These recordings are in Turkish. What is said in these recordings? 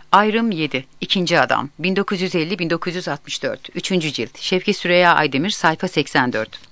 Ayrım 7. İkinci Adam. 1950-1964. 3. cilt. Şevki Süreyya Aydemir. Sayfa 84.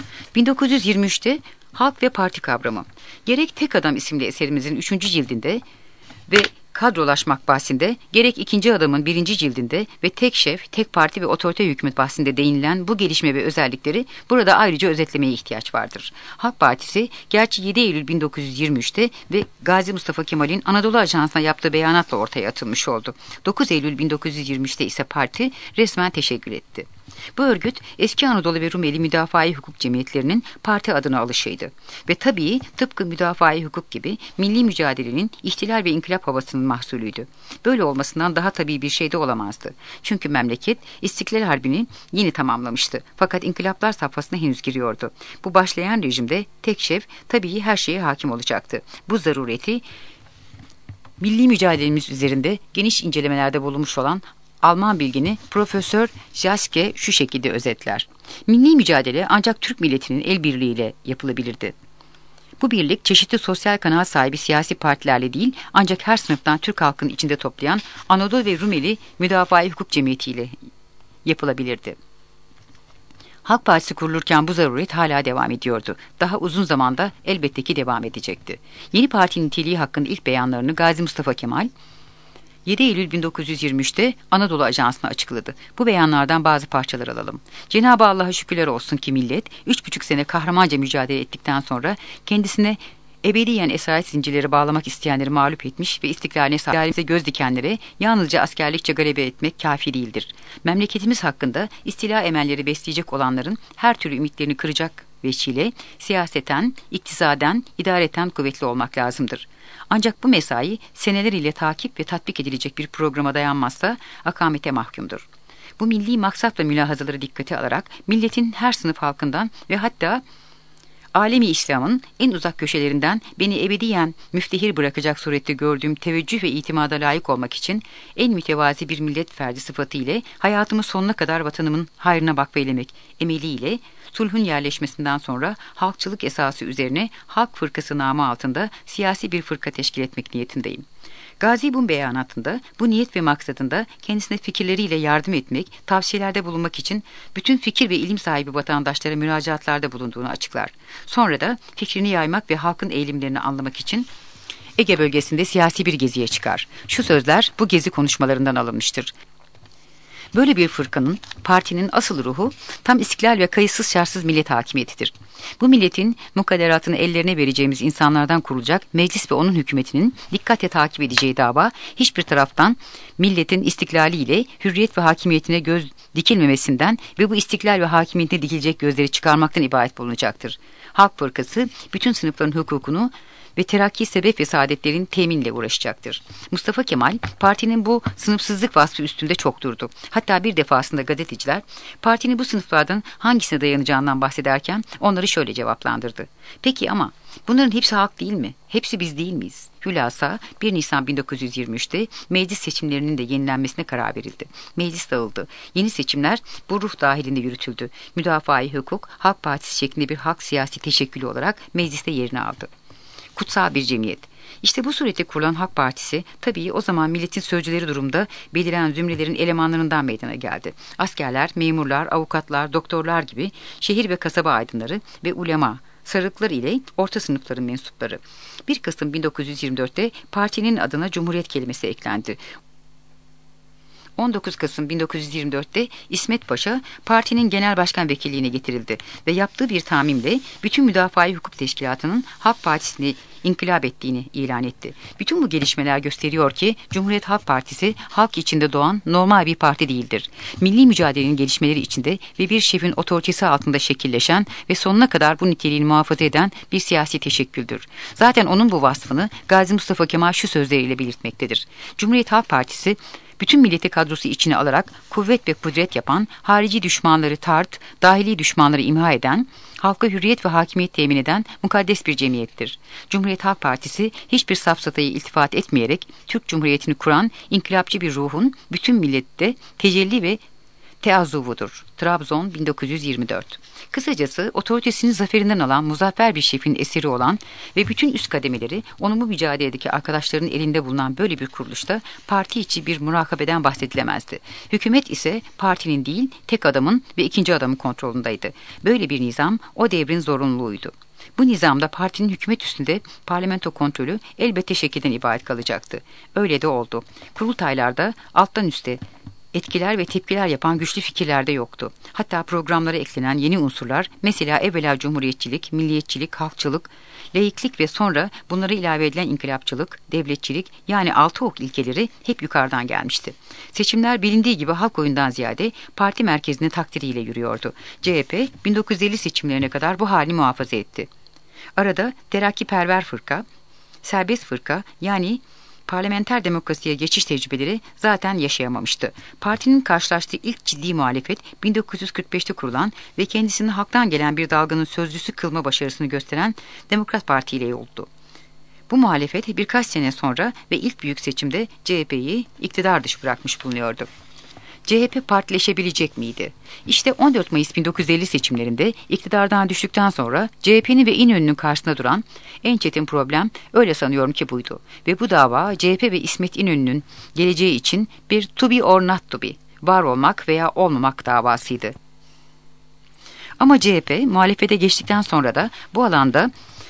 1923'te Halk ve Parti kavramı. Gerek Tek Adam isimli eserimizin 3. cildinde ve kadrolaşmak bahsinde, gerek ikinci adamın 1. cildinde ve tek şef, tek parti ve otorite hükümet bahsinde değinilen bu gelişme ve özellikleri burada ayrıca özetlemeye ihtiyaç vardır. Halk Partisi, gerçi 7 Eylül 1923'te ve Gazi Mustafa Kemal'in Anadolu Ajansı'na yaptığı beyanatla ortaya atılmış oldu. 9 Eylül 1923'te ise parti resmen teşekkür etti. Bu örgüt eski Anadolu ve Rumeli Müdafaa-i Hukuk Cemiyetlerinin parti adına alışıydı. Ve tabii tıpkı Müdafaa-i Hukuk gibi milli mücadelenin ihtilal ve inkılap havasının mahsulüydü. Böyle olmasından daha tabii bir şey de olamazdı. Çünkü memleket İstiklal Harbi'ni yeni tamamlamıştı. Fakat inkılaplar safhasına henüz giriyordu. Bu başlayan rejimde tek şef tabii her şeye hakim olacaktı. Bu zarureti milli mücadelemiz üzerinde geniş incelemelerde bulunmuş olan Alman bilgini Profesör Jaske şu şekilde özetler. Milli mücadele ancak Türk milletinin el birliğiyle yapılabilirdi. Bu birlik çeşitli sosyal kanaat sahibi siyasi partilerle değil, ancak her sınıftan Türk halkının içinde toplayan Anadolu ve Rumeli Müdafaa-i Hukuk Cemiyeti ile yapılabilirdi. Halk Partisi kurulurken bu zaruret hala devam ediyordu. Daha uzun zamanda elbette ki devam edecekti. Yeni partinin niteliği hakkında ilk beyanlarını Gazi Mustafa Kemal 7 Eylül 1923'te Anadolu Ajansı'na açıkladı. Bu beyanlardan bazı parçalar alalım. Cenab-ı Allah'a şükürler olsun ki millet 3,5 sene kahramanca mücadele ettikten sonra kendisine ebediyen esaret zincirleri bağlamak isteyenleri mağlup etmiş ve istiklaline göz dikenlere yalnızca askerlikçe galebe etmek kafi değildir. Memleketimiz hakkında istila emelleri besleyecek olanların her türlü ümitlerini kıracak veçile siyaseten, iktisaden, idareten kuvvetli olmak lazımdır. Ancak bu mesai seneler ile takip ve tatbik edilecek bir programa dayanmazsa akamete mahkumdur. Bu milli maksat ve mülahazaları dikkate alarak milletin her sınıf halkından ve hatta alemi İslam'ın en uzak köşelerinden beni ebediyen müftehir bırakacak surette gördüğüm teveccüh ve itimada layık olmak için en mütevazi bir millet ferdi sıfatı ile hayatımı sonuna kadar vatanımın hayrına vakfeylemek emeliyle sulhun yerleşmesinden sonra halkçılık esası üzerine Halk Fırkası namı altında siyasi bir fırka teşkil etmek niyetindeyim. Gazi bu beyanatında bu niyet ve maksadında kendisine fikirleriyle yardım etmek, tavsiyelerde bulunmak için bütün fikir ve ilim sahibi vatandaşlara müracaatlarda bulunduğunu açıklar. Sonra da fikrini yaymak ve halkın eğilimlerini anlamak için Ege bölgesinde siyasi bir geziye çıkar. Şu sözler bu gezi konuşmalarından alınmıştır. Böyle bir fırkanın, partinin asıl ruhu tam istiklal ve kayıtsız şartsız millet hakimiyetidir. Bu milletin mukadderatını ellerine vereceğimiz insanlardan kurulacak meclis ve onun hükümetinin dikkatle takip edeceği dava hiçbir taraftan milletin istiklaliyle hürriyet ve hakimiyetine göz dikilmemesinden ve bu istiklal ve hakimiyetine dikilecek gözleri çıkarmaktan ibaret bulunacaktır. Halk Fırkası bütün sınıfların hukukunu ve terakki sebep ve saadetlerin teminle uğraşacaktır. Mustafa Kemal partinin bu sınıfsızlık vasfı üstünde çok durdu. Hatta bir defasında gazeteciler partinin bu sınıflardan hangisine dayanacağından bahsederken onları şöyle cevaplandırdı. Peki ama bunların hepsi halk değil mi? Hepsi biz değil miyiz? Hülasa 1 Nisan 1923'te meclis seçimlerinin de yenilenmesine karar verildi. Meclis dağıldı. Yeni seçimler bu ruh dahilinde yürütüldü. Müdafaa-i Hukuk, Halk Partisi şeklinde bir halk siyasi teşekkülü olarak mecliste yerini aldı. Kutsal bir cemiyet. İşte bu surette kurulan Halk Partisi tabii o zaman milletin sözcüleri durumda beliren zümrelerin elemanlarından meydana geldi. Askerler, memurlar, avukatlar, doktorlar gibi şehir ve kasaba aydınları ve ulema, sarıklar ile orta sınıfların mensupları. 1 Kasım 1924'te partinin adına Cumhuriyet kelimesi eklendi. 19 Kasım 1924'te İsmet Paşa partinin genel başkan vekilliğine getirildi ve yaptığı bir tahminle bütün Müdafaa-i Hukuk Teşkilatı'nın Halk Partisi'ni inkılap ettiğini ilan etti. Bütün bu gelişmeler gösteriyor ki Cumhuriyet Halk Partisi halk içinde doğan normal bir parti değildir. Milli mücadelenin gelişmeleri içinde ve bir şefin otoritesi altında şekilleşen ve sonuna kadar bu niteliğini muhafaza eden bir siyasi teşekküldür. Zaten onun bu vasfını Gazi Mustafa Kemal şu sözleriyle belirtmektedir. Cumhuriyet Halk Partisi bütün milleti kadrosu içine alarak kuvvet ve kudret yapan, harici düşmanları tart, dahili düşmanları imha eden, halka hürriyet ve hakimiyet temin eden mukaddes bir cemiyettir. Cumhuriyet Halk Partisi hiçbir safsatayı iltifat etmeyerek Türk Cumhuriyeti'ni kuran inkılapçı bir ruhun bütün millette tecelli ve Teazuvu'dur. Trabzon 1924. Kısacası otoritesini zaferinden alan muzaffer bir şefin esiri olan ve bütün üst kademeleri onun bu mücadeledeki arkadaşlarının elinde bulunan böyle bir kuruluşta parti içi bir murakabeden bahsedilemezdi. Hükümet ise partinin değil tek adamın ve ikinci adamın kontrolündeydi. Böyle bir nizam o devrin zorunluluğuydu. Bu nizamda partinin hükümet üstünde parlamento kontrolü elbette şekilden ibaret kalacaktı. Öyle de oldu. Kurultaylarda alttan üste etkiler ve tepkiler yapan güçlü fikirler de yoktu. Hatta programlara eklenen yeni unsurlar, mesela evvela cumhuriyetçilik, milliyetçilik, halkçılık, laiklik ve sonra bunlara ilave edilen inkılapçılık, devletçilik, yani 6 ok ilkeleri hep yukarıdan gelmişti. Seçimler bilindiği gibi halk oyundan ziyade parti merkezinin takdiriyle yürüyordu. CHP 1950 seçimlerine kadar bu halini muhafaza etti. Arada terakkiperver fırka, serbest fırka, yani parlamenter demokrasiye geçiş tecrübeleri zaten yaşayamamıştı. Partinin karşılaştığı ilk ciddi muhalefet 1945'te kurulan ve kendisini halktan gelen bir dalganın sözcüsü kılma başarısını gösteren Demokrat Parti ile oldu. Bu muhalefet birkaç sene sonra ve ilk büyük seçimde CHP'yi iktidar dışı bırakmış bulunuyordu. CHP partileşebilecek miydi? İşte 14 Mayıs 1950 seçimlerinde iktidardan düştükten sonra CHP'nin ve İnönü'nün karşısında duran en çetin problem öyle sanıyorum ki buydu. Ve bu dava CHP ve İsmet İnönü'nün geleceği için bir to be or not to be, var olmak veya olmamak davasıydı. Ama CHP muhalefete geçtikten sonra da bu alanda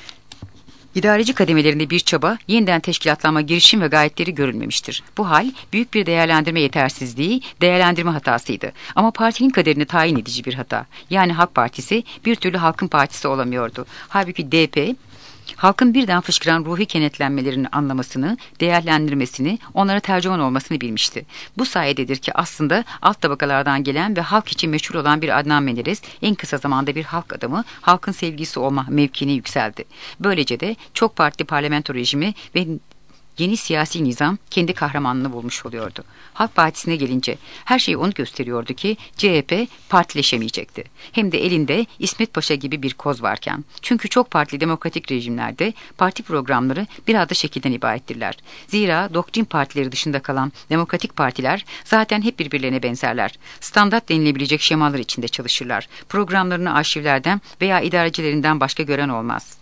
İdareci kademelerinde bir çaba, yeniden teşkilatlanma girişim ve gayretleri görülmemiştir. Bu hal büyük bir değerlendirme yetersizliği, değerlendirme hatasıydı. Ama partinin kaderini tayin edici bir hata. Yani Halk Partisi bir türlü halkın partisi olamıyordu. Halbuki DP, halkın birden fışkıran ruhi kenetlenmelerini anlamasını, değerlendirmesini, onlara tercüman olmasını bilmişti. Bu sayededir ki aslında alt tabakalardan gelen ve halk için meşhur olan bir Adnan Menderes en kısa zamanda bir halk adamı, halkın sevgisi olma mevkine yükseldi. Böylece de çok partili parlamento rejimi ve yeni siyasi nizam kendi kahramanını bulmuş oluyordu. Halk Partisi'ne gelince her şey onu gösteriyordu ki CHP partileşemeyecekti. Hem de elinde İsmet Paşa gibi bir koz varken. Çünkü çok partili demokratik rejimlerde parti programları biraz da şekilden ibarettirler. Zira doktrin partileri dışında kalan demokratik partiler zaten hep birbirlerine benzerler. Standart denilebilecek şemalar içinde çalışırlar. Programlarını arşivlerden veya idarecilerinden başka gören olmaz.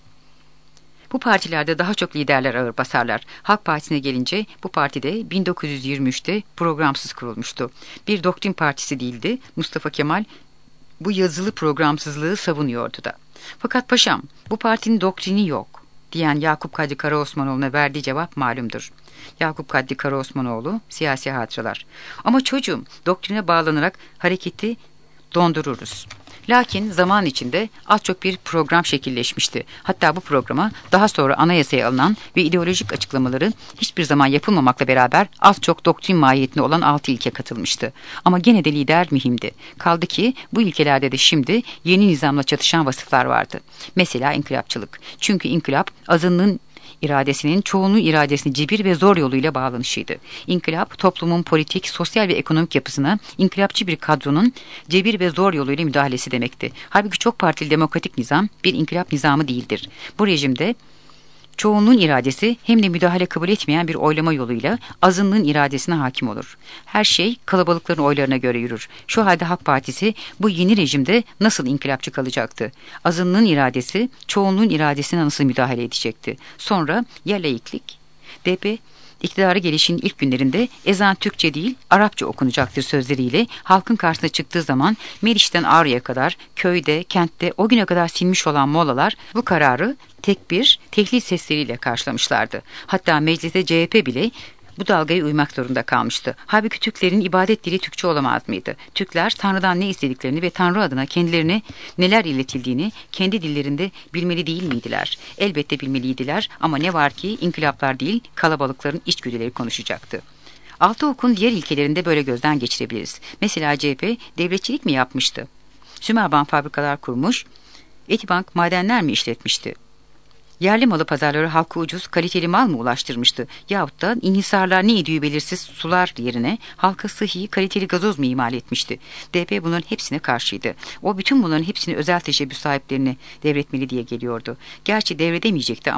Bu partilerde daha çok liderler ağır basarlar. Halk Partisi'ne gelince bu partide 1923'te programsız kurulmuştu. Bir doktrin partisi değildi. Mustafa Kemal bu yazılı programsızlığı savunuyordu da. Fakat paşam, bu partinin doktrini yok diyen Yakup Kadri Karaosmanoğlu'na verdiği cevap malumdur. Yakup Kadri Karaosmanoğlu, Siyasi Hatıralar. Ama çocuğum, doktrine bağlanarak hareketi dondururuz. Lakin zaman içinde az çok bir program şekilleşmişti. Hatta bu programa daha sonra anayasaya alınan ve ideolojik açıklamaları hiçbir zaman yapılmamakla beraber az çok doktrin mahiyetinde olan 6 ilke katılmıştı. Ama gene de lider mühimdi. Kaldı ki bu ilkelerde de şimdi yeni nizamla çatışan vasıflar vardı. Mesela inkılapçılık. Çünkü inkılap azınlığın iradesinin çoğunluğun iradesini cebir ve zor yoluyla bağlanışıydı. İnkılap, toplumun politik, sosyal ve ekonomik yapısına inkılapçı bir kadronun cebir ve zor yoluyla müdahalesi demekti. Halbuki çok partili demokratik nizam bir inkılap nizamı değildir. Bu rejimde çoğunluğun iradesi hem de müdahale kabul etmeyen bir oylama yoluyla azınlığın iradesine hakim olur. Her şey kalabalıkların oylarına göre yürür. Şu halde Halk Partisi bu yeni rejimde nasıl inkılapçı kalacaktı? Azınlığın iradesi çoğunluğun iradesine nasıl müdahale edecekti? Sonra ya laiklik? DP İktidara gelişinin ilk günlerinde ezan Türkçe değil Arapça okunacaktır sözleriyle halkın karşısına çıktığı zaman Meriç'ten Ağrı'ya kadar köyde, kentte o güne kadar sinmiş olan Mollalar bu kararı tekbir, tehlil sesleriyle karşılamışlardı. Hatta mecliste CHP bile bu dalgaya uymak zorunda kalmıştı. Halbuki Türklerin ibadet dili Türkçe olamaz mıydı? Türkler Tanrı'dan ne istediklerini ve Tanrı adına kendilerine neler iletildiğini kendi dillerinde bilmeli değil miydiler? Elbette bilmeliydiler ama ne var ki inkılaplar değil kalabalıkların içgüdüleri konuşacaktı. Altı okun diğer ilkelerinde böyle gözden geçirebiliriz. Mesela CHP devletçilik mi yapmıştı? Sümerbank fabrikalar kurmuş, Etibank madenler mi işletmişti? Yerli malı pazarları halka ucuz, kaliteli mal mı ulaştırmıştı? Yahut da inhisarlar ne idüğü belirsiz sular yerine halka sıhhi, kaliteli gazoz mu imal etmişti? DP bunların hepsine karşıydı. O bütün bunların hepsini özel teşebbüs sahiplerine devretmeli diye geliyordu. Gerçi devredemeyecekti ama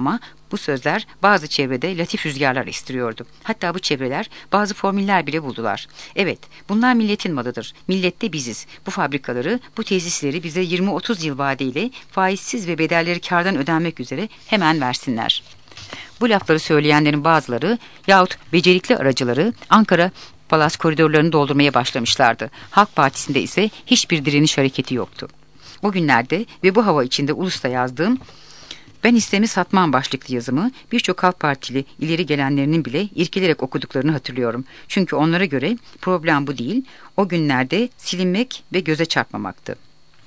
Bu sözler bazı çevrede latif rüzgarlar estiriyordu. Hatta bu çevreler bazı formüller bile buldular. Evet, bunlar milletin malıdır. Millet de biziz. Bu fabrikaları, bu tesisleri bize 20-30 yıl vadeyle faizsiz ve bedelleri kârdan ödenmek üzere hemen versinler. Bu lafları söyleyenlerin bazıları yahut becerikli aracıları Ankara Palas koridorlarını doldurmaya başlamışlardı. Halk Partisi'nde ise hiçbir direniş hareketi yoktu. O günlerde ve bu hava içinde Ulus'ta yazdığım "Ben istemi satmam" başlıklı yazımı birçok Halk Partili ileri gelenlerinin bile irkilerek okuduklarını hatırlıyorum. Çünkü onlara göre problem bu değil, o günlerde silinmek ve göze çarpmamaktı.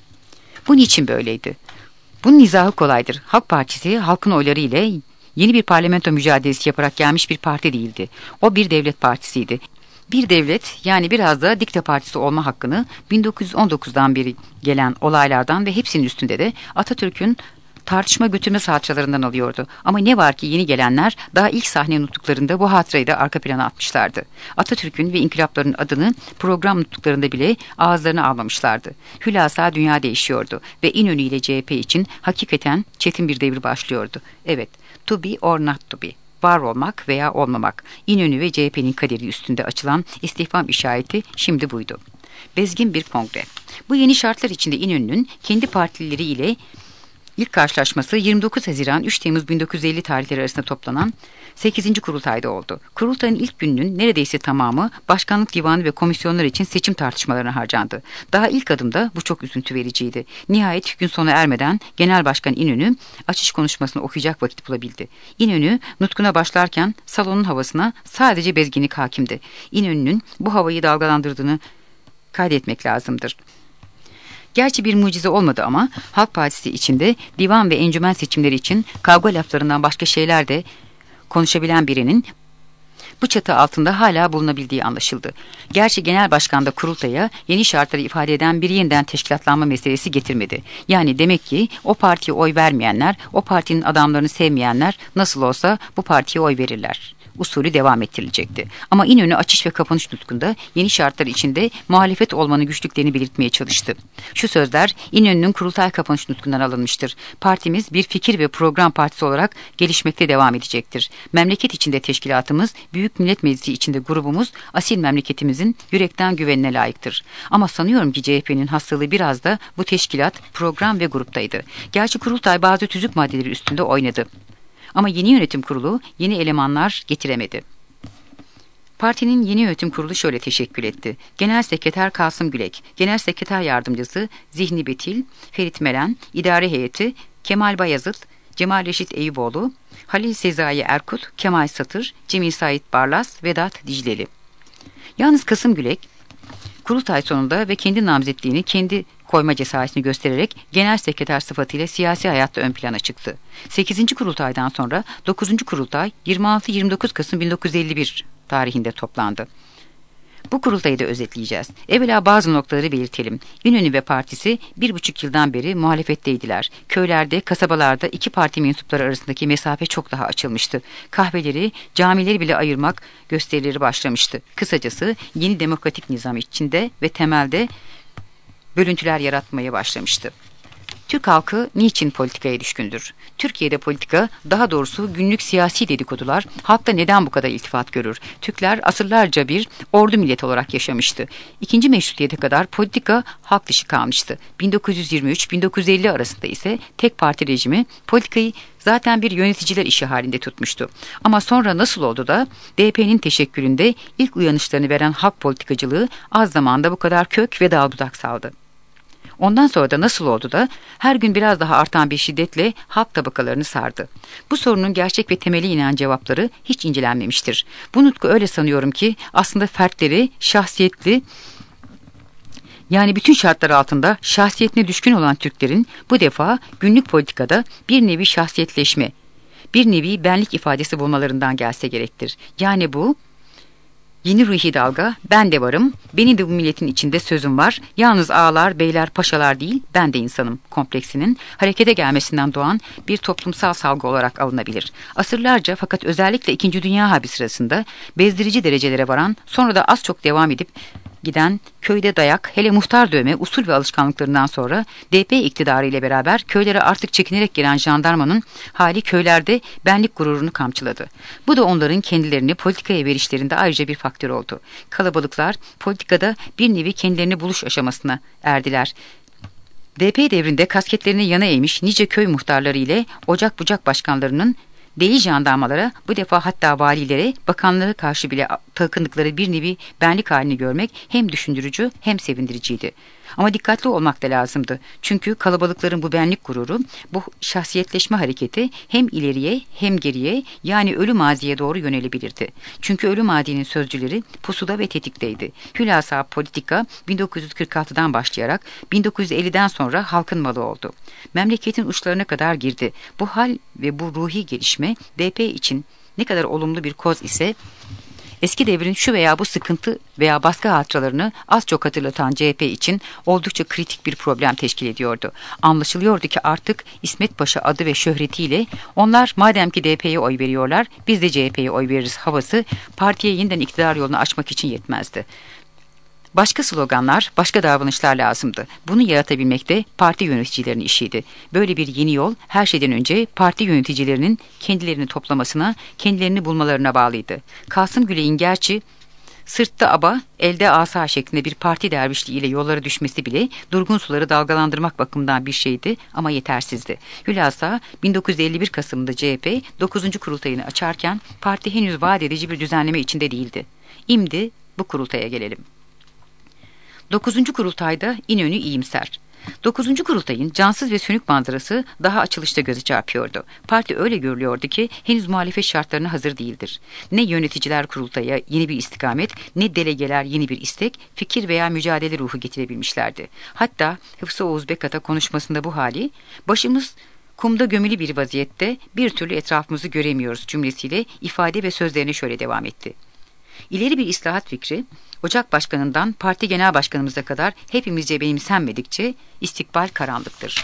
Bu niçin böyleydi? Bunun izahı kolaydır. Halk Partisi halkın oyları ile yeni bir parlamento mücadelesi yaparak gelmiş bir parti değildi. O bir devlet partisiydi. Bir devlet, yani biraz da dikta partisi olma hakkını 1919'dan beri gelen olaylardan ve hepsinin üstünde de Atatürk'ün tartışma götürme salçalarından alıyordu. Ama ne var ki yeni gelenler daha ilk sahne nuttuklarında bu hatırayı da arka plana atmışlardı. Atatürk'ün ve inkılapların adını program nuttuklarında bile ağızlarına almamışlardı. Hülasa dünya değişiyordu ve İnönü ile CHP için hakikaten çetin bir devir başlıyordu. Evet, to be or not to be. Var olmak veya olmamak. İnönü ve CHP'nin kaderi üstünde açılan istifham işareti şimdi buydu. Bezgin bir kongre. Bu yeni şartlar içinde İnönü'nün kendi partilileri ile İlk karşılaşması 29 Haziran 3 Temmuz 1950 tarihleri arasında toplanan 8. kurultayda oldu. Kurultayın ilk gününün neredeyse tamamı başkanlık divanı ve komisyonlar için seçim tartışmalarına harcandı. Daha ilk adımda bu çok üzüntü vericiydi. Nihayet gün sona ermeden Genel Başkan İnönü açış konuşmasını okuyacak vakit bulabildi. İnönü nutkuna başlarken salonun havasına sadece bezginlik hakimdi. İnönü'nün bu havayı dalgalandırdığını kaydetmek lazımdır. Gerçi bir mucize olmadı ama Halk Partisi içinde divan ve encümen seçimleri için kavga laflarından başka şeyler de konuşabilen birinin bu çatı altında hala bulunabildiği anlaşıldı. Gerçi genel başkan da kurultaya yeni şartları ifade eden bir yeniden teşkilatlanma meselesi getirmedi. Yani demek ki o partiye oy vermeyenler, o partinin adamlarını sevmeyenler nasıl olsa bu partiye oy verirler. Usulü devam ettirilecekti. Ama İnönü açış ve kapanış nutkunda yeni şartlar içinde muhalefet olmanın güçlüklerini belirtmeye çalıştı. Şu sözler İnönü'nün kurultay kapanış nutkundan alınmıştır. Partimiz bir fikir ve program partisi olarak gelişmekte devam edecektir. Memleket içinde teşkilatımız, Büyük Millet Meclisi içinde grubumuz, asil memleketimizin yürekten güvenine layıktır. Ama sanıyorum ki CHP'nin hastalığı biraz da bu teşkilat, program ve gruptaydı. Gerçi kurultay bazı tüzük maddeleri üstünde oynadı. Ama yeni yönetim kurulu yeni elemanlar getiremedi. Partinin yeni yönetim kurulu şöyle teşekkül etti. Genel Sekreter Kasım Gülek, Genel Sekreter Yardımcısı Zihni Betil, Ferit Melen, İdare Heyeti Kemal Bayazıt, Cemal Reşit Eyüboğlu, Halil Sezai Erkut, Kemal Satır, Cemil Sait Barlas, Vedat Dicleli. Yalnız Kasım Gülek, kurultay sonunda ve kendi namzetliğini kendi koyma cesaretini göstererek genel sekreter sıfatıyla siyasi hayatta ön plana çıktı. 8. kurultaydan sonra 9. kurultay 26-29 Kasım 1951 tarihinde toplandı. Bu kurultayı da özetleyeceğiz. Evvela bazı noktaları belirtelim. İnönü ve partisi 1,5 yıldan beri muhalefetteydiler. Köylerde, kasabalarda iki parti mensupları arasındaki mesafe çok daha açılmıştı. Kahveleri, camileri bile ayırmak gösterileri başlamıştı. Kısacası yeni demokratik nizam içinde ve temelde bölüntüler yaratmaya başlamıştı. Türk halkı niçin politikaya düşkündür? Türkiye'de politika, daha doğrusu günlük siyasi dedikodular, halkta neden bu kadar iltifat görür? Türkler asırlarca bir ordu milleti olarak yaşamıştı. İkinci meşrutiyete kadar politika halk dışı kalmıştı. 1923-1950 arasında ise tek parti rejimi politikayı zaten bir yöneticiler işi halinde tutmuştu. Ama sonra nasıl oldu da DP'nin teşekkülünde ilk uyanışlarını veren halk politikacılığı az zamanda bu kadar kök ve dal budak saldı? Ondan sonra da nasıl oldu da her gün biraz daha artan bir şiddetle halk tabakalarını sardı? Bu sorunun gerçek ve temeli inen cevapları hiç incelenmemiştir. Bu nutku öyle sanıyorum ki aslında fertleri, şahsiyetli, yani bütün şartlar altında şahsiyetine düşkün olan Türklerin bu defa günlük politikada bir nevi şahsiyetleşme, bir nevi benlik ifadesi bulmalarından gelse gerektir. Yani bu yeni ruhi dalga, ben de varım, benim de bu milletin içinde sözüm var, yalnız ağalar, beyler, paşalar değil, ben de insanım kompleksinin harekete gelmesinden doğan bir toplumsal salgı olarak alınabilir. Asırlarca fakat özellikle 2. Dünya Harbi sırasında bezdirici derecelere varan, sonra da az çok devam edip giden köyde dayak, hele muhtar dövme usul ve alışkanlıklarından sonra DP iktidarı ile beraber köylere artık çekinerek giren jandarmanın hali köylerde benlik gururunu kamçıladı. Bu da onların kendilerini politikaya verişlerinde ayrıca bir faktör oldu. Kalabalıklar politikada bir nevi kendilerini buluş aşamasına erdiler. DP devrinde kasketlerini yana eğmiş nice köy muhtarları ile ocak bucak başkanlarının değil jandarmalara, bu defa hatta valilere, bakanlara karşı bile takındıkları bir nevi benlik halini görmek hem düşündürücü hem sevindiriciydi. Ama dikkatli olmak da lazımdı. Çünkü kalabalıkların bu benlik gururu, bu şahsiyetleşme hareketi hem ileriye hem geriye, yani ölü maziye doğru yönelebilirdi. Çünkü ölü mazinin sözcüleri pusuda ve tetikteydi. Hülasa politika 1946'dan başlayarak 1950'den sonra halkın malı oldu. Memleketin uçlarına kadar girdi. Bu hal ve bu ruhi gelişme DP için ne kadar olumlu bir koz ise, eski devrin şu veya bu sıkıntı veya baskı hatıralarını az çok hatırlatan CHP için oldukça kritik bir problem teşkil ediyordu. Anlaşılıyordu ki artık İsmet Paşa adı ve şöhretiyle onlar madem ki DP'ye oy veriyorlar, biz de CHP'ye oy veririz havası partiye yeniden iktidar yolunu açmak için yetmezdi. Başka sloganlar, başka davranışlar lazımdı. Bunu yaratabilmek de parti yöneticilerinin işiydi. Böyle bir yeni yol her şeyden önce parti yöneticilerinin kendilerini toplamasına, kendilerini bulmalarına bağlıydı. Kasım Güley'in gerçi sırtta aba, elde asa şeklinde bir parti dervişliği ile yollara düşmesi bile durgun suları dalgalandırmak bakımından bir şeydi ama yetersizdi. Hülasa 1951 Kasım'da CHP 9. kurultayını açarken parti henüz vaat edici bir düzenleme içinde değildi. İmdi bu kurultaya gelelim. 9. kurultayda İnönü iyimser. 9. kurultayın cansız ve sönük manzarası daha açılışta göze çarpıyordu. Parti öyle görülüyordu ki henüz muhalefet şartlarına hazır değildir. Ne yöneticiler kurultaya yeni bir istikamet, ne delegeler yeni bir istek, fikir veya mücadele ruhu getirebilmişlerdi. Hatta Hıfzı Oğuz Bekat'a konuşmasında bu hali, başımız kumda gömülü bir vaziyette bir türlü etrafımızı göremiyoruz cümlesiyle ifade ve sözlerine şöyle devam etti. İleri bir islahat fikri, Ocak Başkanı'ndan Parti Genel Başkanımıza kadar hepimizce benimsenmedikçe istikbal karanlıktır.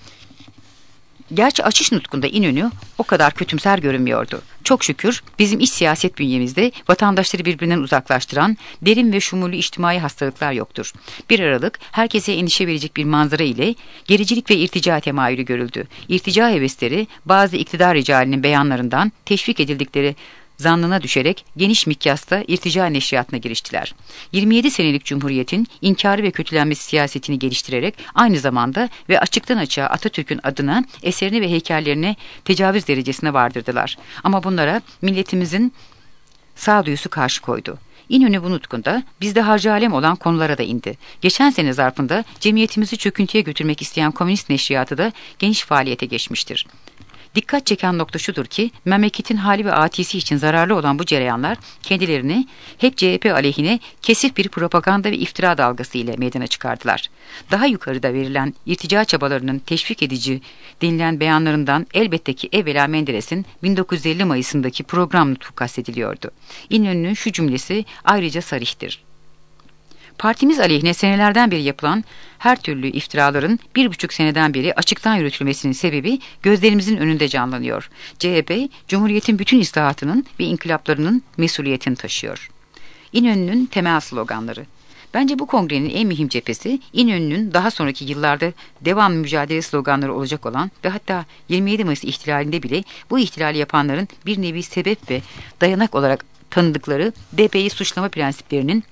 Gerçi açış nutkunda İnönü o kadar kötümser görünmüyordu. Çok şükür bizim iç siyaset bünyemizde vatandaşları birbirinden uzaklaştıran derin ve şumurlu içtimai hastalıklar yoktur. 1 Aralık herkese endişe verecek bir manzara ile gericilik ve irtica temayülü görüldü. İrtica hevesleri bazı iktidar ricalinin beyanlarından teşvik edildikleri zannına düşerek geniş mikyasta irtica neşriyatına giriştiler. 27 senelik Cumhuriyet'in inkarı ve kötülenmesi siyasetini geliştirerek aynı zamanda ve açıktan açığa Atatürk'ün adına, eserini ve heykellerine tecavüz derecesine vardırdılar. Ama bunlara milletimizin sağduyusu karşı koydu. İnönü bu nutkunda bizde harcı alem olan konulara da indi. Geçen sene zarfında cemiyetimizi çöküntüye götürmek isteyen komünist neşriyatı da geniş faaliyete geçmiştir. Dikkat çeken nokta şudur ki memleketin hali ve atisi için zararlı olan bu cereyanlar kendilerini hep CHP aleyhine kesif bir propaganda ve iftira dalgası ile meydana çıkardılar. Daha yukarıda verilen irtica çabalarının teşvik edici denilen beyanlarından elbette ki evvela Menderes'in 1950 Mayıs'ındaki program nutku kastediliyordu. İnönü'nün şu cümlesi ayrıca sarihtir. Partimiz aleyhine senelerden beri yapılan her türlü iftiraların 1,5 seneden beri açıktan yürütülmesinin sebebi gözlerimizin önünde canlanıyor. CHP, Cumhuriyet'in bütün islahatının ve inkılaplarının mesuliyetini taşıyor. İnönü'nün temel sloganları. Bence bu kongrenin en mühim cephesi İnönü'nün daha sonraki yıllarda devamlı mücadele sloganları olacak olan ve hatta 27 Mayıs ihtilalinde bile bu ihtilali yapanların bir nevi sebep ve dayanak olarak tanıdıkları DP'yi suçlama prensiplerinin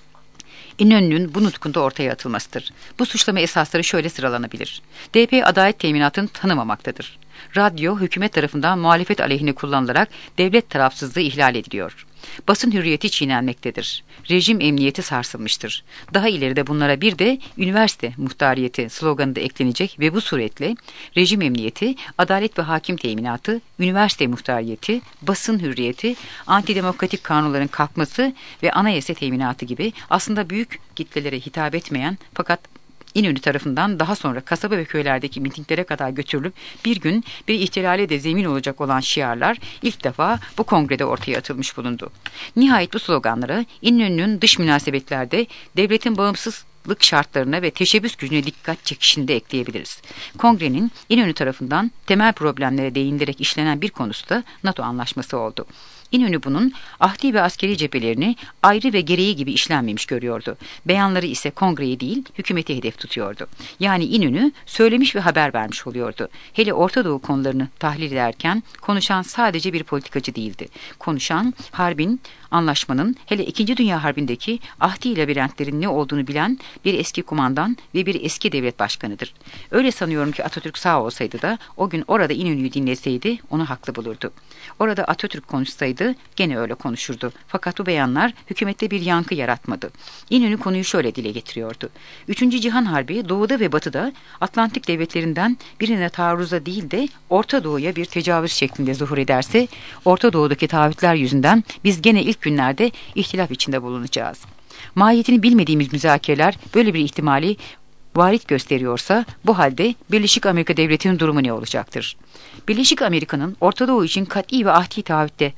İnönü'nün bu nutkunda ortaya atılmasıdır. Bu suçlama esasları şöyle sıralanabilir. DP adalet teminatını tanımamaktadır. Radyo hükümet tarafından muhalefet aleyhine kullanılarak devlet tarafsızlığı ihlal ediliyor. Basın hürriyeti çiğnenmektedir. Rejim emniyeti sarsılmıştır. Daha ileride bunlara bir de üniversite muhtariyeti sloganı da eklenecek ve bu suretle rejim emniyeti, adalet ve hakim teminatı, üniversite muhtariyeti, basın hürriyeti, antidemokratik kanunların kalkması ve anayasa teminatı gibi aslında büyük kitlelere hitap etmeyen fakat İnönü tarafından daha sonra kasaba ve köylerdeki mitinglere kadar götürülüp bir gün bir ihtilale de zemin olacak olan şiarlar ilk defa bu kongrede ortaya atılmış bulundu. Nihayet bu sloganlara İnönü'nün dış münasebetlerde devletin bağımsızlık şartlarına ve teşebbüs gücüne dikkat çekişini de ekleyebiliriz. Kongrenin İnönü tarafından temel problemlere değinilerek işlenen bir konusu da NATO anlaşması oldu. İnönü bunun ahdi ve askeri cephelerini ayrı ve gereği gibi işlenmemiş görüyordu. Beyanları ise kongreyi değil, hükümeti hedef tutuyordu. Yani İnönü söylemiş ve haber vermiş oluyordu. Hele Orta Doğu konularını tahlil ederken konuşan sadece bir politikacı değildi. Konuşan harbin, anlaşmanın, hele 2. Dünya Harbi'ndeki ahdi labirentlerin ne olduğunu bilen bir eski kumandan ve bir eski devlet başkanıdır. Öyle sanıyorum ki Atatürk sağ olsaydı da o gün orada İnönü'yü dinleseydi onu haklı bulurdu. Orada Atatürk konuşsaydı gene öyle konuşurdu. Fakat bu beyanlar hükümette bir yankı yaratmadı. İnönü konuyu şöyle dile getiriyordu. 3. Cihan Harbi doğuda ve batıda Atlantik devletlerinden birine taarruza değil de Orta Doğu'ya bir tecavüz şeklinde zuhur ederse Orta Doğu'daki taahhütler yüzünden biz gene ilk günlerde ihtilaf içinde bulunacağız. Mahiyetini bilmediğimiz müzakereler böyle bir ihtimali varit gösteriyorsa bu halde Birleşik Amerika Devleti'nin durumu ne olacaktır? Birleşik Amerika'nın Orta Doğu için kat'i ve ahdi taahhütte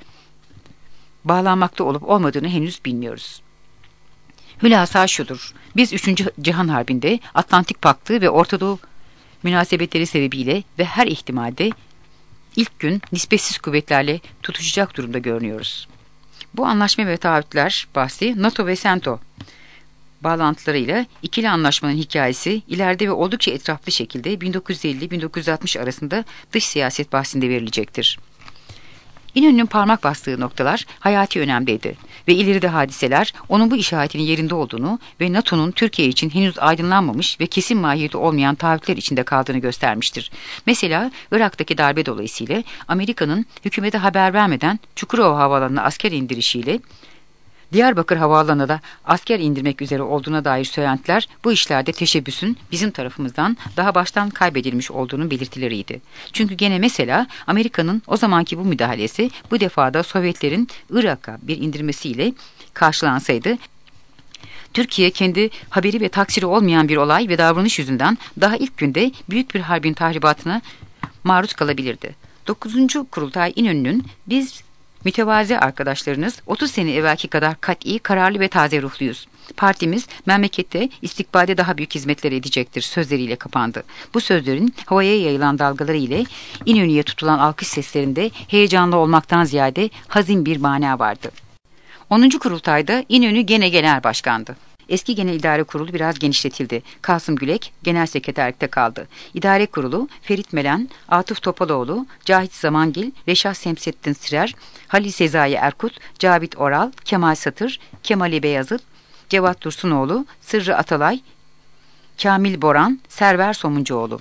bağlanmakta olup olmadığını henüz bilmiyoruz. Hülasa şudur. Biz 3. Cihan Harbi'nde Atlantik Paktı ve Orta Doğu münasebetleri sebebiyle ve her ihtimalde ilk gün nispetsiz kuvvetlerle tutuşacak durumda görünüyoruz. Bu anlaşma ve taahhütler bahsi NATO ve SENTO bağlantılarıyla ikili anlaşmanın hikayesi ileride ve oldukça etraflı şekilde 1950-1960 arasında dış siyaset bahsinde verilecektir. İnönü'nün parmak bastığı noktalar hayati önemdeydi ve ileride hadiseler onun bu işaretinin yerinde olduğunu ve NATO'nun Türkiye için henüz aydınlanmamış ve kesin mahiyeti olmayan taahhütler içinde kaldığını göstermiştir. Mesela Irak'taki darbe dolayısıyla Amerika'nın hükümete haber vermeden Çukurova Havaalanı'na asker indirişiyle Diyarbakır Havaalanı'na da asker indirmek üzere olduğuna dair söylentiler bu işlerde teşebbüsün bizim tarafımızdan daha baştan kaybedilmiş olduğunun belirtileriydi. Çünkü gene mesela Amerika'nın o zamanki bu müdahalesi bu defada Sovyetlerin Irak'a bir indirmesiyle karşılansaydı, Türkiye kendi haberi ve taksiri olmayan bir olay ve davranış yüzünden daha ilk günde büyük bir harbin tahribatına maruz kalabilirdi. 9. Kurultay İnönü'nün biz mütevazi arkadaşlarınız 30 sene evvelki kadar kat'i, kararlı ve taze ruhluyuz. Partimiz memlekette istikbalde daha büyük hizmetler edecektir sözleriyle kapandı. Bu sözlerin havaya yayılan dalgaları ile İnönü'ye tutulan alkış seslerinde heyecanlı olmaktan ziyade hazin bir mana vardı. 10. Kurultayda İnönü gene genel başkandı. Eski Genel İdare Kurulu biraz genişletildi. Kasım Gülek genel sekreterlikte kaldı. İdare Kurulu Ferit Melen, Atıf Topaloğlu, Cahit Zamangil, Reşat Semsettin Sirer, Halil Sezai Erkut, Cavit Oral, Kemal Satır, Kemal Beyazıt, Cevat Dursunoğlu, Sırrı Atalay, Kamil Boran, Server Somuncuoğlu.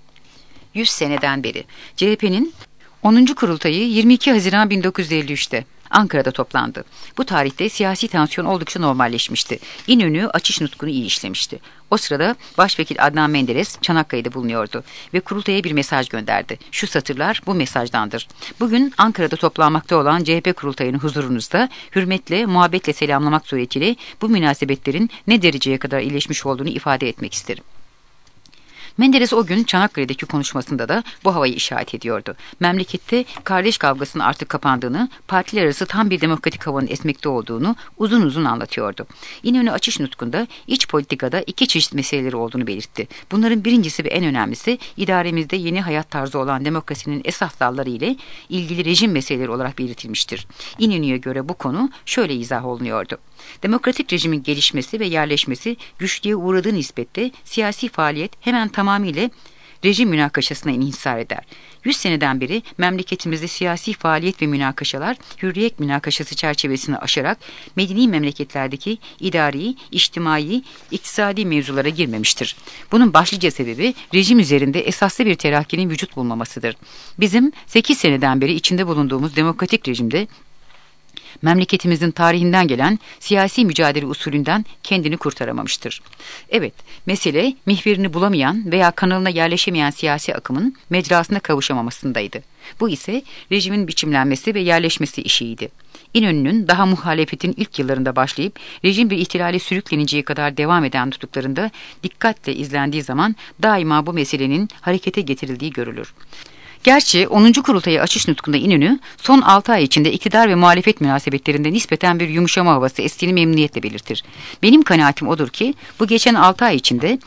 100 seneden beri CHP'nin 10. Kurultayı 22 Haziran 1953'te Ankara'da toplandı. Bu tarihte siyasi tansiyon oldukça normalleşmişti. İnönü açış nutkunu iyi işlemişti. O sırada Başvekil Adnan Menderes Çanakkale'de bulunuyordu ve kurultaya bir mesaj gönderdi. Şu satırlar bu mesajdandır. Bugün Ankara'da toplanmakta olan CHP kurultayının huzurunuzda hürmetle, muhabbetle selamlamak suretiyle bu münasebetlerin ne dereceye kadar iyileşmiş olduğunu ifade etmek isterim. Menderes o gün Çanakkale'deki konuşmasında da bu havayı işaret ediyordu. Memlekette kardeş kavgasının artık kapandığını, partiler arası tam bir demokratik havanın esmekte olduğunu uzun uzun anlatıyordu. İnönü açış nutkunda iç politikada iki çeşit meseleleri olduğunu belirtti. Bunların birincisi ve en önemlisi idaremizde yeni hayat tarzı olan demokrasinin esas dalları ile ilgili rejim meseleleri olarak belirtilmiştir. İnönü'ye göre bu konu şöyle izah olunuyordu. Demokratik rejimin gelişmesi ve yerleşmesi güçlüğe uğradığı nispette siyasi faaliyet hemen tamamıyla rejim münakaşasına inhisar eder. 100 seneden beri memleketimizde siyasi faaliyet ve münakaşalar hürriyet münakaşası çerçevesini aşarak medeni memleketlerdeki idari, içtimai, iktisadi mevzulara girmemiştir. Bunun başlıca sebebi rejim üzerinde esaslı bir terakkinin vücut bulmamasıdır. Bizim 8 seneden beri içinde bulunduğumuz demokratik rejimde memleketimizin tarihinden gelen siyasi mücadele usulünden kendini kurtaramamıştır. Evet, mesele mihverini bulamayan veya kanalına yerleşemeyen siyasi akımın mecrasına kavuşamamasındaydı. Bu ise rejimin biçimlenmesi ve yerleşmesi işiydi. İnönü'nün daha muhalefetin ilk yıllarında başlayıp rejim bir ihtilale sürükleneceği kadar devam eden tutuklarında dikkatle izlendiği zaman daima bu meselenin harekete getirildiği görülür. Gerçi 10. Kurultayı açış nutkunda İnönü son 6 ay içinde iktidar ve muhalefet münasebetlerinde nispeten bir yumuşama havası estiğini memnuniyetle belirtir. Benim kanaatim odur ki bu geçen 6 ay içinde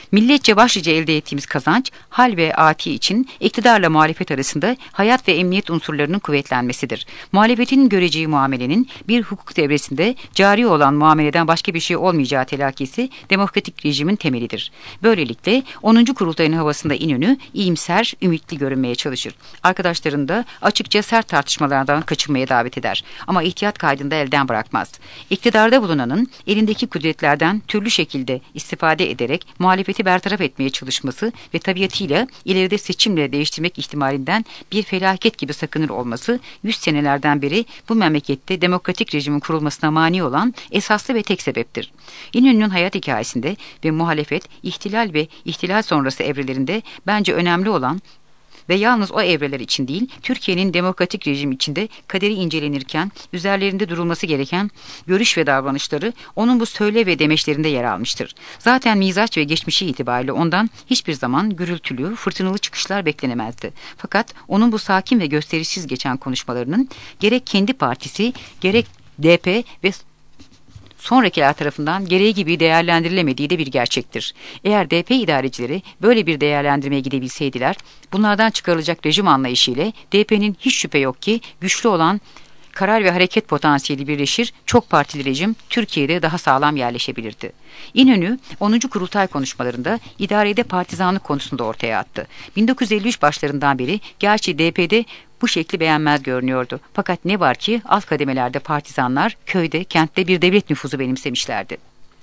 Milletçe başlıca elde ettiğimiz kazanç, hal ve ati için iktidarla muhalefet arasında hayat ve emniyet unsurlarının kuvvetlenmesidir. Muhalefetin göreceği muamelenin bir hukuk devresinde cari olan muameleden başka bir şey olmayacağı telakkisi demokratik rejimin temelidir. Böylelikle 10. kurultayın havasında İnönü iyimser, ümitli görünmeye çalışır. Arkadaşlarını da açıkça sert tartışmalardan kaçınmaya davet eder. Ama ihtiyat kaydında elden bırakmaz. İktidarda bulunanın elindeki kudretlerden türlü şekilde istifade ederek muhalefeti bertaraf etmeye çalışması ve tabiatıyla ileride seçimle değiştirmek ihtimalinden bir felaket gibi sakınır olması 100 senelerden beri bu memlekette demokratik rejimin kurulmasına mani olan esaslı ve tek sebeptir. İnönü'nün hayat hikayesinde ve muhalefet, ihtilal ve ihtilal sonrası evrelerinde bence önemli olan ve yalnız o evreler için değil, Türkiye'nin demokratik rejim içinde kaderi incelenirken üzerlerinde durulması gereken görüş ve davranışları onun bu söyle ve demeçlerinde yer almıştır. Zaten mizaç ve geçmişi itibariyle ondan hiçbir zaman gürültülü, fırtınalı çıkışlar beklenemezdi. Fakat onun bu sakin ve gösterişsiz geçen konuşmalarının gerek kendi partisi, gerek DP ve sonrakiler tarafından gereği gibi değerlendirilemediği de bir gerçektir. Eğer DP idarecileri böyle bir değerlendirmeye gidebilseydiler, bunlardan çıkarılacak rejim anlayışıyla DP'nin hiç şüphe yok ki güçlü olan karar ve hareket potansiyeli birleşir, çok partili rejim Türkiye'de daha sağlam yerleşebilirdi. İnönü 10. kurultay konuşmalarında idarede partizanlık konusunda ortaya attı. 1953 başlarından beri gerçi DP'de bu şekli beğenmez görünüyordu. Fakat ne var ki alt kademelerde partizanlar köyde, kentte bir devlet nüfuzu benimsemişlerdi.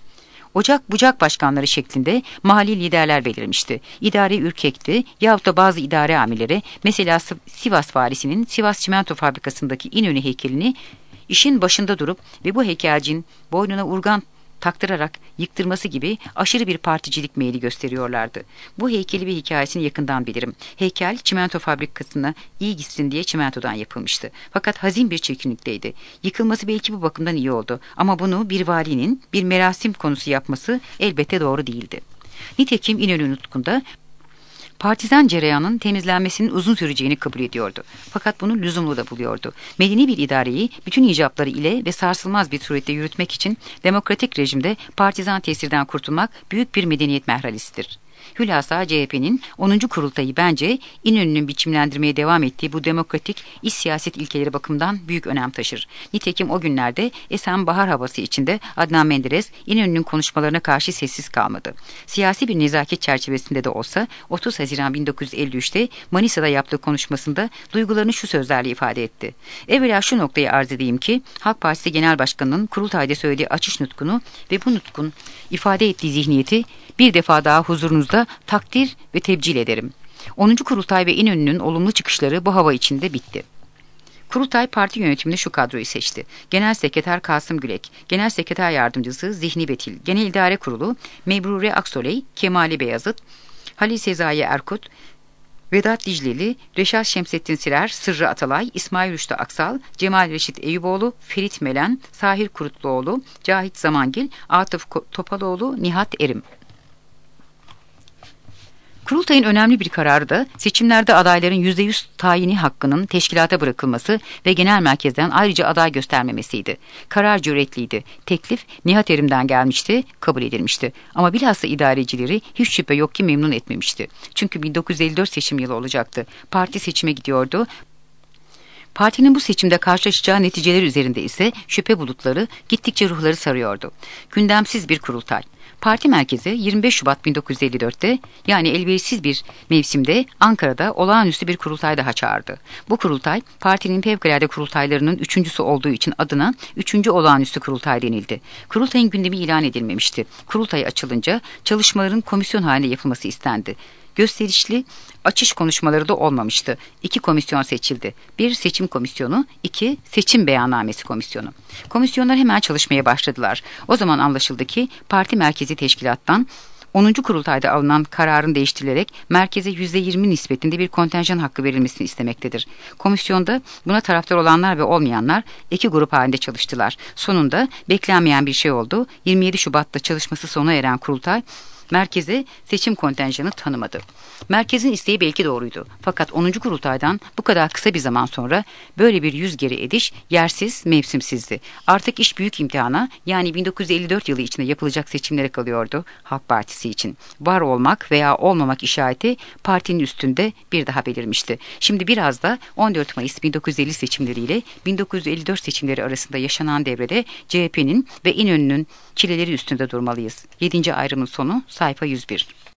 Ocak bucak başkanları şeklinde mahalli liderler belirmişti. İdare ürkekti yahut da bazı idare amirleri, mesela Sivas valisinin Sivas Çimento Fabrikası'ndaki İnönü heykelini işin başında durup ve bu heykelcinin boynuna urgan taktırarak yıktırması gibi aşırı bir particilik meyli gösteriyorlardı. Bu heykeli ve hikayesini yakından bilirim. Heykel çimento fabrikasına iyi gitsin diye çimentodan yapılmıştı. Fakat hazin bir çirkinlikteydi. Yıkılması belki bu bakımdan iyi oldu. Ama bunu bir valinin bir merasim konusu yapması elbette doğru değildi. Nitekim İnönü nutkunda partizan cereyanın temizlenmesinin uzun süreceğini kabul ediyordu. Fakat bunu lüzumlu da buluyordu. Medeni bir idareyi bütün icapları ile ve sarsılmaz bir surette yürütmek için demokratik rejimde partizan tesirden kurtulmak büyük bir medeniyet merhalesidir. Hülasa CHP'nin 10. kurultayı bence İnönü'nün biçimlendirmeye devam ettiği bu demokratik iç siyaset ilkeleri bakımından büyük önem taşır. Nitekim o günlerde esen bahar havası içinde Adnan Menderes İnönü'nün konuşmalarına karşı sessiz kalmadı. Siyasi bir nezaket çerçevesinde de olsa 30 Haziran 1953'te Manisa'da yaptığı konuşmasında duygularını şu sözlerle ifade etti. Evvela şu noktayı arz edeyim ki Halk Partisi Genel Başkanı'nın kurultayda söylediği açış nutkunu ve bu nutkun ifade ettiği zihniyeti bir defa daha huzurunuzda takdir ve tebcil ederim. 10. kurultay ve İnönü'nün olumlu çıkışları bu hava içinde bitti. Kurultay parti yönetiminde şu kadroyu seçti. Genel Sekreter Kasım Gülek, Genel Sekreter Yardımcısı Zihni Betil, Genel İdare Kurulu Mebrure Aksoley, Kemali Beyazıt, Halil Sezai Erkut, Vedat Dicleli, Reşat Şemsettin Sirer, Sırrı Atalay, İsmail Rüştü Aksal, Cemal Reşit Eyüboğlu, Ferit Melen, Sahir Kurutluoğlu, Cahit Zamangil, Atıf Topaloğlu, Nihat Erim. Kurultayın önemli bir kararı da seçimlerde adayların %100 tayini hakkının teşkilata bırakılması ve genel merkezden ayrıca aday göstermemesiydi. Karar cüretliydi. Teklif Nihat Erim'den gelmişti, kabul edilmişti. Ama bilhassa idarecileri hiç şüphe yok ki memnun etmemişti. Çünkü 1954 seçim yılı olacaktı. Parti seçime gidiyordu. Partinin bu seçimde karşılaşacağı neticeler üzerinde ise şüphe bulutları gittikçe ruhları sarıyordu. Gündemsiz bir kurultay. Parti merkezi 25 Şubat 1954'te yani elverişsiz bir mevsimde Ankara'da olağanüstü bir kurultay daha çağırdı. Bu kurultay partinin fevkalade kurultaylarının üçüncüsü olduğu için adına 3. olağanüstü kurultay denildi. Kurultayın gündemi ilan edilmemişti. Kurultay açılınca çalışmaların komisyon haline yapılması istendi. Gösterişli açış konuşmaları da olmamıştı. 2 komisyon seçildi. 1 seçim komisyonu, 2 seçim beyannamesi komisyonu. Komisyonlar hemen çalışmaya başladılar. O zaman anlaşıldı ki parti merkezi teşkilattan 10. kurultayda alınan kararın değiştirilerek merkeze %20 nispetinde bir kontenjan hakkı verilmesini istemektedir. Komisyonda buna taraftar olanlar ve olmayanlar 2 grup halinde çalıştılar. Sonunda beklenmeyen bir şey oldu. 27 Şubat'ta çalışması sona eren kurultay Merkeze seçim kontenjanı tanımadı. Merkezin isteği belki doğruydu. Fakat 10. kurultaydan bu kadar kısa bir zaman sonra böyle bir yüz geri ediş yersiz, mevsimsizdi. Artık iş büyük imtihana, yani 1954 yılı içinde yapılacak seçimlere kalıyordu Halk Partisi için. Var olmak veya olmamak işareti partinin üstünde bir daha belirmişti. Şimdi biraz da 14 Mayıs 1950 seçimleriyle 1954 seçimleri arasında yaşanan devrede CHP'nin ve İnönü'nün çileleri üstünde durmalıyız. 7. ayrımın sonu sayfa 101.